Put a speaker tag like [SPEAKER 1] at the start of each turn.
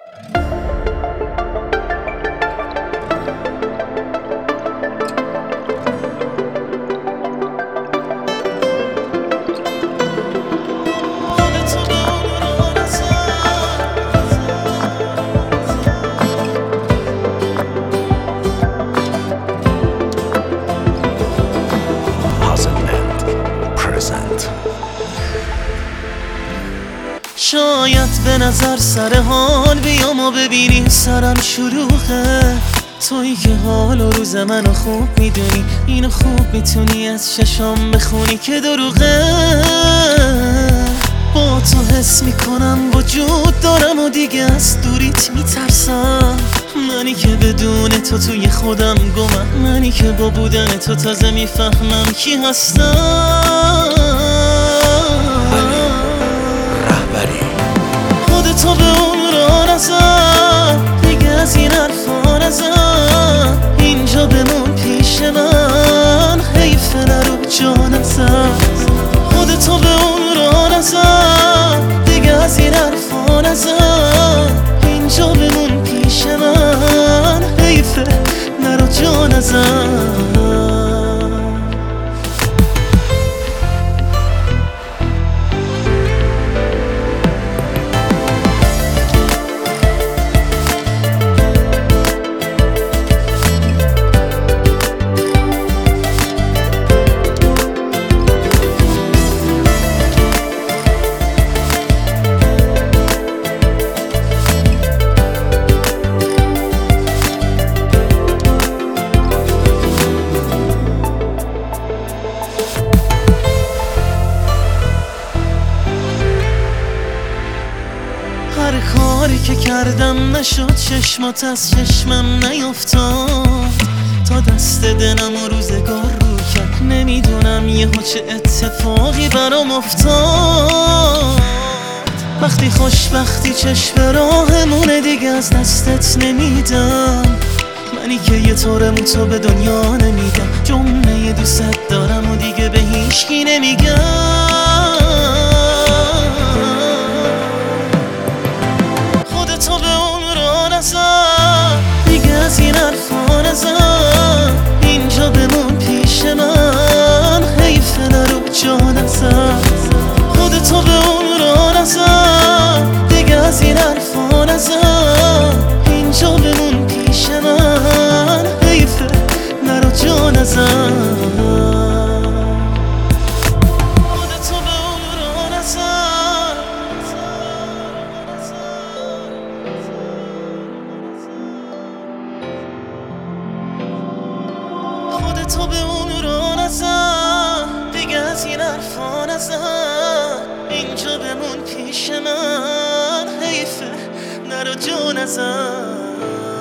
[SPEAKER 1] شاید به نظر سر حال بیام و ببینی سرم شلوغه، تویی که حال و روز منو خوب میدونی، اینو خوب میتونی از چشام بخونی که دروغه. با تو حس میکنم وجود دارم و دیگه از دوریت میترسم، منی که بدون تو توی خودم گمم، منی که با بودن تو تازه میفهمم کی هستم. خودتو به اون را نزن، دیگه از این حرفا نزن، اینجا بمون پیش من، حیفه نرو جا نزن. خودتو به اون را نزن، دیگه از این حرفا نزن، اینجا بمون پیش من، حیفه نرو جا نزن. هر کاری که کردم نشد، چشمات از چشمم نیفتاد، تا دست دلم و روزگار رو کرد، نمیدونم یهو چه اتفاقی برام افتاد. وقتی خوشبختی چشم راهمونه، دیگه از دستت نمیدم، منی که یه طورمون تو به دنیا نمیدم، جمله دوست دارم و دیگه به هیچکی نمیگم. خودتو به اون را نزن، دیگه از این حرفا نزن، اینجا بمون پیش من، حیفه نرو جا نزن. خودتو به اون را نزن، دیگه از این حرفا نزن، اینجا بمون پیش من، حیفه نرو جا نزن. خودتو به اون را نزن، دیگه از این حرفا نزن، اینجا بمون پیش من، حیفه نرو جا نزن.